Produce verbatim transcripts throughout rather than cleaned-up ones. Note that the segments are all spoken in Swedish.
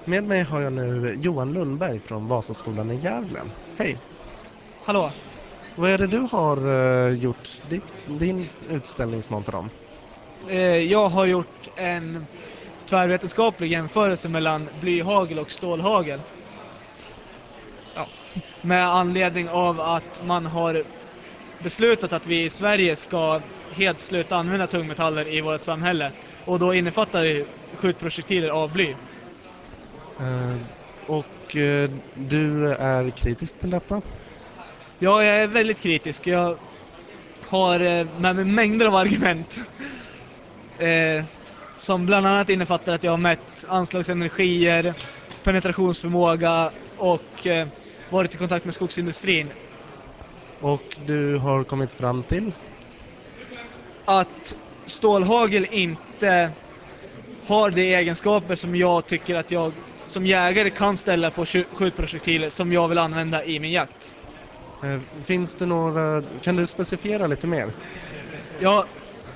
Med mig har jag nu Johan Lundberg från Vasaskolan i Gävle. Hej! Hallå? Vad är det du har uh, gjort din, din utställningsmonter om? Eh, jag har gjort en tvärvetenskaplig jämförelse mellan blyhagel och stålhagel. Ja. Med anledning av att man har beslutat att vi i Sverige ska helt sluta använda tungmetaller i vårt samhälle. Och då innefattar det skjutprojektiler av bly. Uh, och uh, du är kritisk till detta? Ja, jag är väldigt kritisk. Jag har eh, med mig mängder av argument. eh, som bland annat innefattar att jag har mätt anslagsenergier, penetrationsförmåga och eh, varit i kontakt med skogsindustrin. Och du har kommit fram till? Att stålhagel inte har de egenskaper som jag tycker att jag som jägare kan ställa på skjutprojektiler som jag vill använda i min jakt. Eh, finns det några... Kan du specificera lite mer? Ja,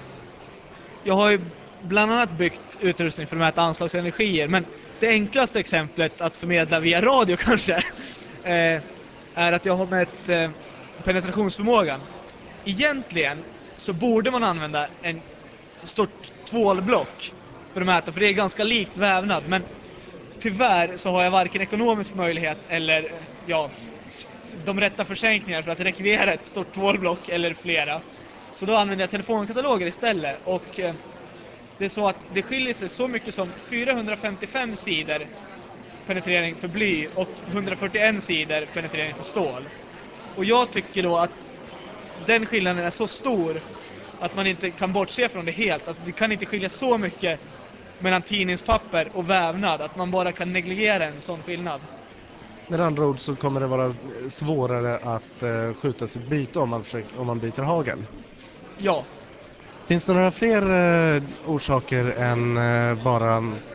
jag har ju bland annat byggt utrustning för att mäta anslagsenergier, men det enklaste exemplet att förmedla via radio kanske eh, är att jag har mätt eh, penetrationsförmågan. Egentligen så borde man använda en stort tvålblock för att mäta, för det är ganska likt vävnad, men tyvärr så har jag varken ekonomisk möjlighet eller ja, de rätta försänkningar för att rekvirera ett stort tvålblock eller flera. Så då använder jag telefonkataloger istället, och eh, det är så att det skiljer sig så mycket som fyrahundrafemtiofem sidor penetrering för bly och hundrafyrtioen sidor penetrering för stål. Och jag tycker då att den skillnaden är så stor att man inte kan bortse från det helt. Alltså det kan inte skilja så mycket mellan tidningspapper och vävnad att man bara kan negligera en sån skillnad. Med andra ord så kommer det vara svårare att uh, skjuta sitt byte om man, försöker, om man byter hagel. Ja. Finns det några fler uh, orsaker än uh, bara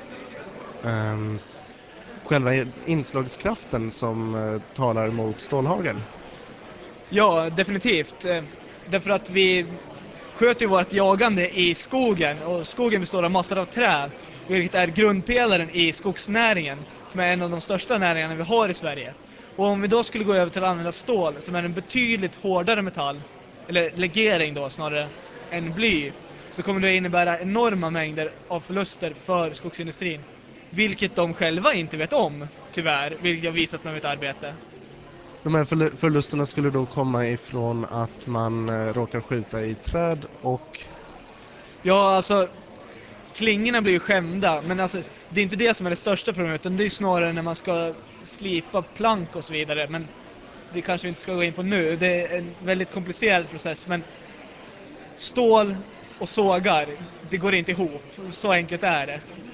um, själva inslagskraften som uh, talar mot stålhagel? Ja, definitivt. Därför att vi sköter ju vårt jagande i skogen, och skogen består av massor av trä, vilket är grundpelaren i skogsnäringen, som är en av de största näringarna vi har i Sverige. Och om vi då skulle gå över till att använda stål, som är en betydligt hårdare metall, eller legering då snarare, än bly, så kommer det innebära enorma mängder av förluster för skogsindustrin, vilket de själva inte vet om, tyvärr, vilket jag visat med mitt arbete. De här förlusterna skulle då komma ifrån att man uh, råkar skjuta i träd och... Ja, alltså klingorna blir ju skämda, men alltså det är inte det som är det största problemet, utan det är snarare när man ska slipa plank och så vidare, men det kanske vi inte ska gå in på nu. Det är en väldigt komplicerad process, men stål och sågar, det går inte ihop, så enkelt är det.